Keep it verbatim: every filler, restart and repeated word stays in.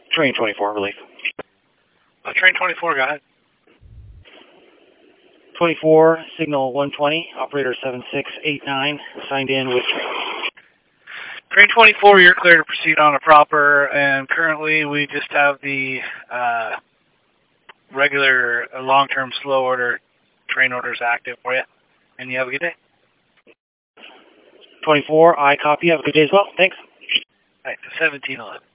Train twenty-four, relief. Uh, train twenty-four, go ahead. twenty-four, signal one twenty, operator seven six eight nine, signed in with train. Train twenty-four, you're clear to proceed on a proper, and currently we just have the uh, regular uh, long-term slow order train orders active for you, and you have a good day. twenty-four, I copy. Have a good day as well. Thanks. All right, seventeen eleven.